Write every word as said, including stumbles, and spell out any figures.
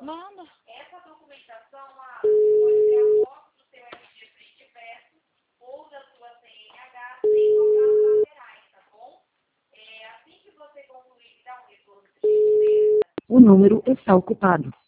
Manda. Essa documentação, ah, você pode ter a foto do seu R G frente e verso ou da sua C N H sem tocar as laterais, tá bom? É, assim que você concluir e dar um retorno de gentileza. O número está ocupado.